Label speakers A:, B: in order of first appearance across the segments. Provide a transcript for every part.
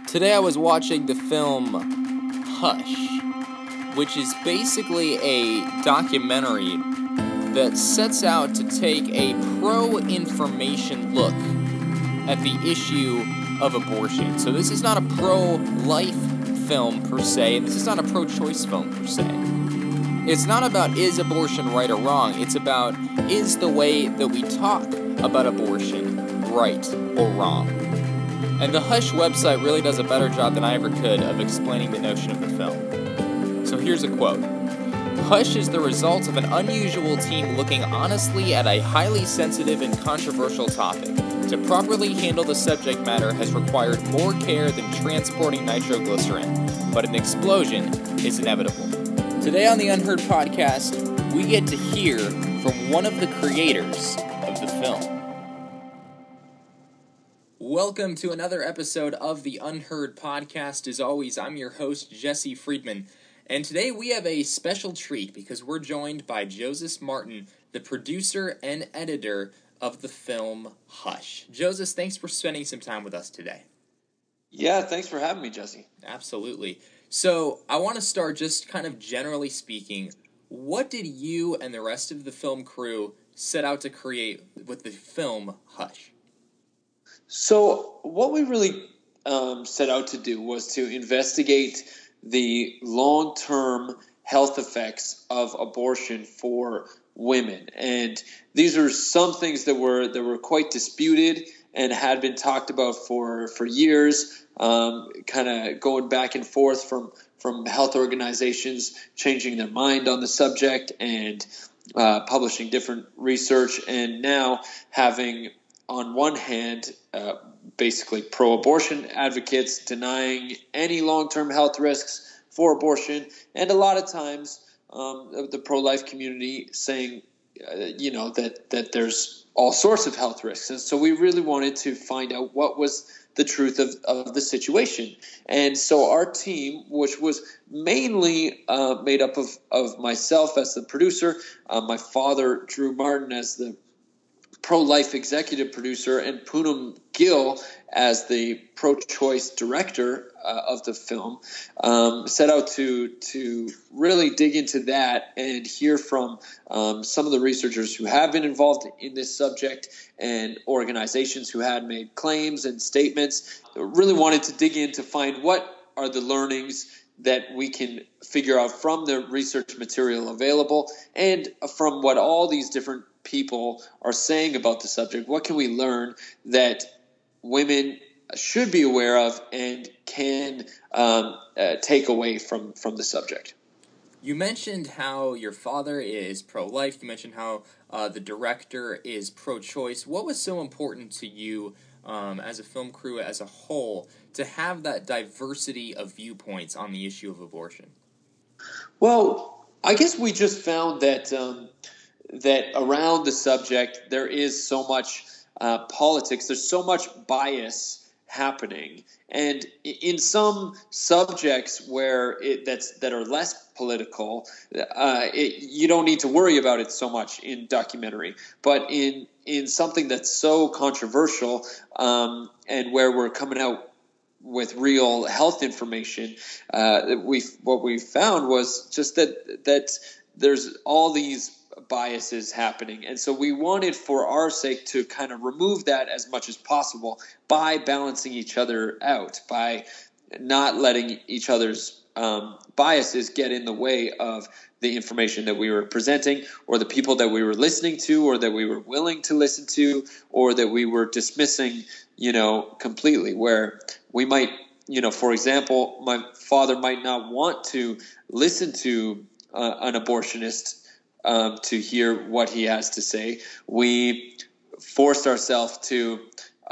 A: Today I was watching the film Hush, which is basically a documentary that sets out to take a pro-information look at the issue of abortion. So this is not a pro-life film per se, and this is not a pro-choice film per se. It's not about is abortion right or wrong, it's about is the way that we talk about abortion right or wrong. And the Hush website really does a better job than I ever could of explaining the notion of the film. So here's a quote. Hush is the result of an unusual team looking honestly at a highly sensitive and controversial topic. To properly handle the subject matter has required more care than transporting nitroglycerin, but an explosion is inevitable. Today on the Unheard Podcast, we get to hear from one of the creators of the film. Welcome to another episode of the Unheard Podcast. As always, I'm your host, Jesse Friedman. And today we have a special treat because we're joined by Joseph Martin, the producer and editor of the film Hush. Joseph, thanks for spending some time with us today.
B: Yeah, thanks for having me, Jesse.
A: Absolutely. So I want to start just kind of generally speaking, what did you and the rest of the film crew set out to create with the film Hush?
B: So what we really set out to do was to investigate the long-term health effects of abortion for women. And these are some things that were quite disputed and had been talked about for years, kind of going back and forth from health organizations changing their mind on the subject and publishing different research, and now having on one hand, basically pro-abortion advocates denying any long-term health risks for abortion, and a lot of times the pro-life community saying, that there's all sorts of health risks. And so we really wanted to find out what was the truth of the situation. And so our team, which was mainly made up of myself as the producer, my father, Drew Martin, as the pro-life executive producer, and Poonam Gill as the pro-choice director of the film, set out to really dig into that and hear from some of the researchers who have been involved in this subject and organizations who had made claims and statements. Really wanted to dig in to find what are the learnings that we can figure out from the research material available and from what all these different people are saying about the subject. What can we learn that women should be aware of and can take away from the subject?
A: You mentioned how your father is pro-life. You mentioned how the director is pro-choice. What was so important to you as a film crew as a whole to have that diversity of viewpoints on the issue of abortion?
B: Well, I guess we just found that that around the subject there is so much politics, there's so much bias happening, and in some subjects where that are less political, you don't need to worry about it so much in documentary. But in something that's so controversial, and where we're coming out with real health information, what we found was just that there's all these biases happening. And so we wanted, for our sake, to kind of remove that as much as possible by balancing each other out, by not letting each other's biases get in the way of the information that we were presenting, or the people that we were listening to, or that we were willing to listen to, or that we were dismissing, completely. Where we might, for example, my father might not want to listen to an abortionist to hear what he has to say. We forced ourselves to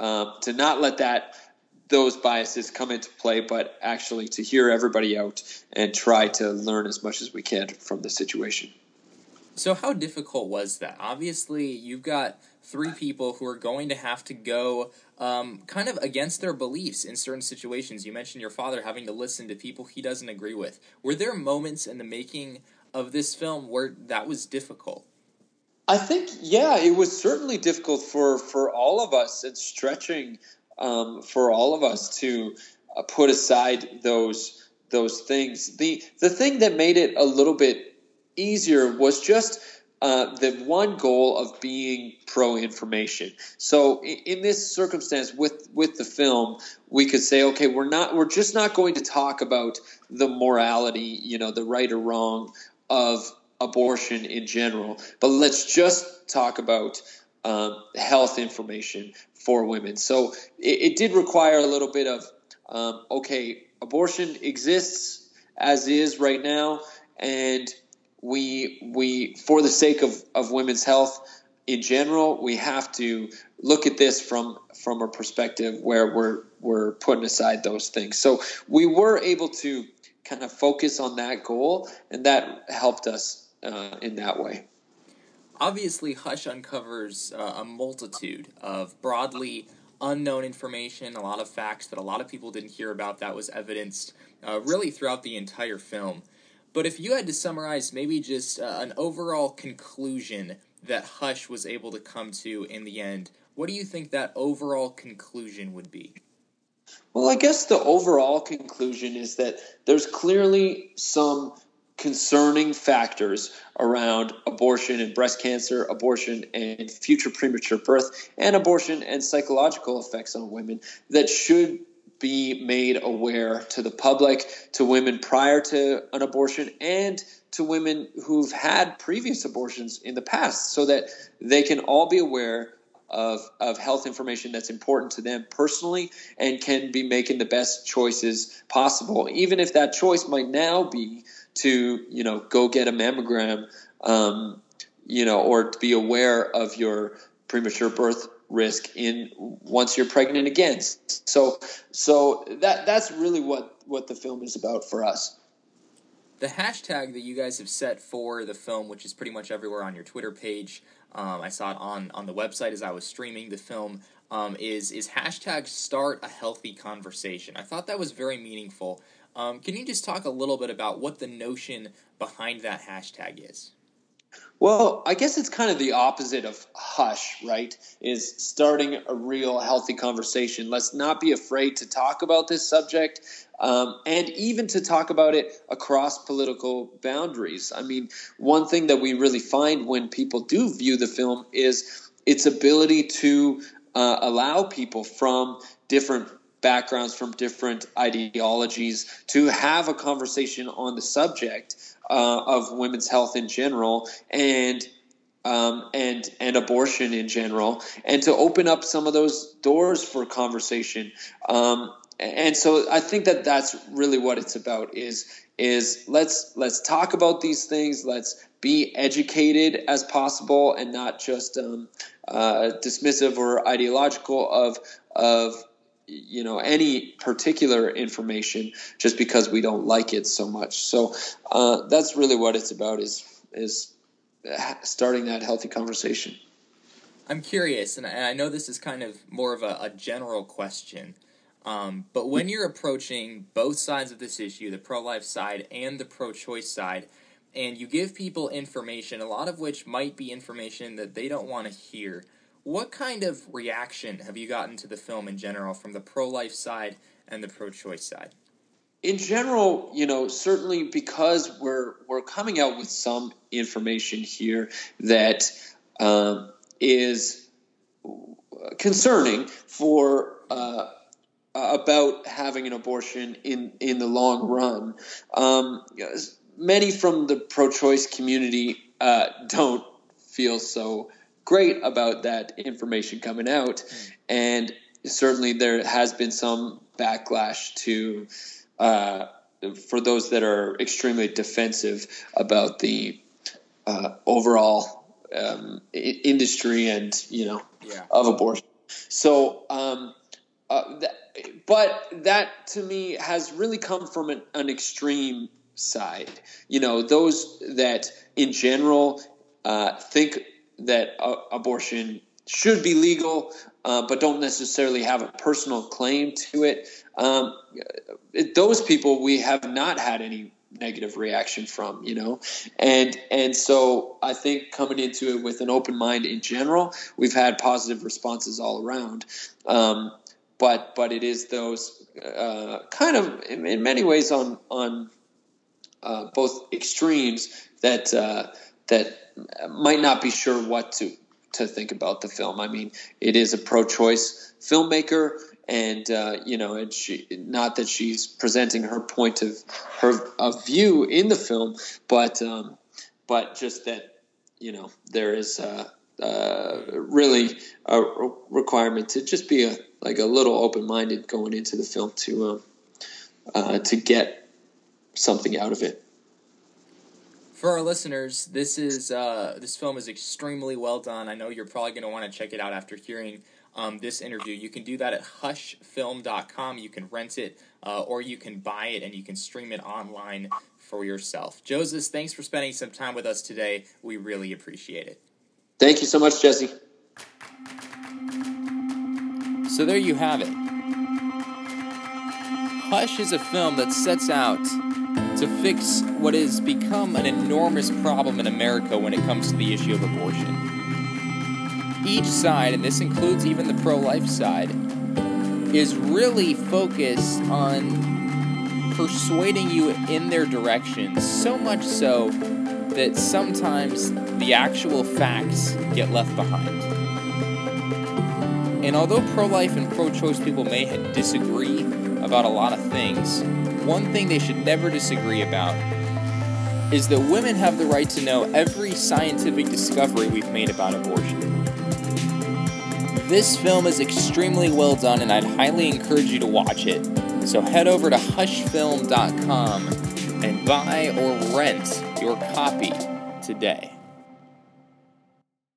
B: not let those biases come into play, but actually to hear everybody out and try to learn as much as we can from the situation.
A: So how difficult was that? Obviously, you've got three people who are going to have to go kind of against their beliefs in certain situations. You mentioned your father having to listen to people he doesn't agree with. Were there moments in the making of this film where that was difficult?
B: I think, yeah, it was certainly difficult for all of us. It's stretching for all of us to put aside those things. The thing that made it a little bit easier was just the one goal of being pro-information. So in this circumstance with the film, we could say, okay, we're just not going to talk about the morality, the right or wrong of abortion in general, but let's just talk about health information for women. So it did require a little bit of, okay, abortion exists as is right now, and we for the sake of women's health in general, we have to look at this from a perspective where we're putting aside those things. So we were able to kind of focus on that goal, and that helped us in that way.
A: Obviously, Hush uncovers a multitude of broadly unknown information, a lot of facts that a lot of people didn't hear about that was evidenced really throughout the entire film. But if you had to summarize maybe just an overall conclusion that Hush was able to come to in the end, what do you think that overall conclusion would be?
B: Well, I guess the overall conclusion is that there's clearly some concerning factors around abortion and breast cancer, abortion and future premature birth, and abortion and psychological effects on women that should be made aware to the public, to women prior to an abortion, and to women who've had previous abortions in the past, so that they can all be aware of health information that's important to them personally and can be making the best choices possible, even if that choice might now be to go get a mammogram, or to be aware of your premature birth risk once you're pregnant again. So that's really what the film is about for us.
A: The hashtag that you guys have set for the film, which is pretty much everywhere on your Twitter page, I saw it on the website as I was streaming the film, is hashtag start a healthy conversation. I thought that was very meaningful. Can you just talk a little bit about what the notion behind that hashtag is?
B: Well, I guess it's kind of the opposite of hush, right? Is starting a real healthy conversation. Let's not be afraid to talk about this subject, and even to talk about it across political boundaries. I mean, one thing that we really find when people do view the film is its ability to allow people from different backgrounds, from different ideologies, to have a conversation on the subject of women's health in general and abortion in general, and to open up some of those doors for conversation. And so I think that that's really what it's about is let's talk about these things. Let's be educated as possible and not just dismissive or ideological of any particular information just because we don't like it so much. So that's really what it's about is starting that healthy conversation.
A: I'm curious, and I know this is kind of more of a general question, but when you're approaching both sides of this issue, the pro-life side and the pro-choice side, and you give people information, a lot of which might be information that they don't want to hear, what kind of reaction have you gotten to the film in general from the pro-life side and the pro-choice side?
B: In general, certainly because we're coming out with some information here that is concerning for about having an abortion in the long run. Many from the pro-choice community don't feel so great about that information coming out, and certainly there has been some backlash to for those that are extremely defensive about the overall industry and of abortion. So, but that to me has really come from an extreme side. Those that in general think that abortion should be legal, but don't necessarily have a personal claim to it. Those people we have not had any negative reaction from, and so I think coming into it with an open mind in general, we've had positive responses all around. but it is those kind of in many ways on both extremes that might not be sure what to think about the film. I mean, it is a pro-choice filmmaker, and and she, not that she's presenting her point of view in the film, but just that there is really a requirement to just be a little open-minded going into the film to get something out of it.
A: For our listeners, this film is extremely well done. I know you're probably going to want to check it out after hearing this interview. You can do that at hushfilm.com. You can rent it, or you can buy it, and you can stream it online for yourself. Joseph, thanks for spending some time with us today. We really appreciate it.
B: Thank you so much, Jesse.
A: So there you have it. Hush is a film that sets out to fix what has become an enormous problem in America when it comes to the issue of abortion. Each side, and this includes even the pro-life side, is really focused on persuading you in their direction, so much so that sometimes the actual facts get left behind. And although pro-life and pro-choice people may disagree about a lot of things, one thing they should never disagree about is that women have the right to know every scientific discovery we've made about abortion. This film is extremely well done, and I'd highly encourage you to watch it. So head over to hushfilm.com and buy or rent your copy today.